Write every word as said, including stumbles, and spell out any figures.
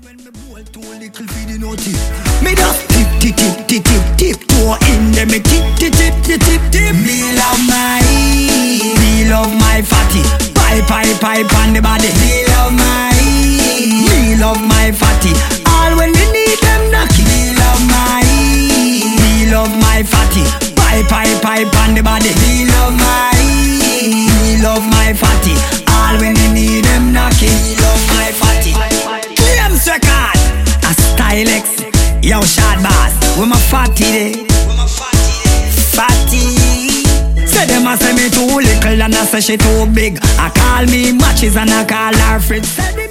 when me bowl too little for the naughty. Me just tip, tip, tip, tip, tip, tip, toe in them. Me tip, tip, tip, tip, tip, tip. Me love my, me love my fatty. Pipe, pipe, pipe on the body. Me love my, me love my fatty. All when we need them knocky. Me love my, me love my fatty. Pipe, pipe, pipe on the body. Me love my, me love my fatty. All when we need them knocky. Me love my fatty. Claims record, a Stylex. Yo, shot boss, with my fatty day. Fatty. Say them a say me too little and I say she too big. I call me matches and I call her Fritz.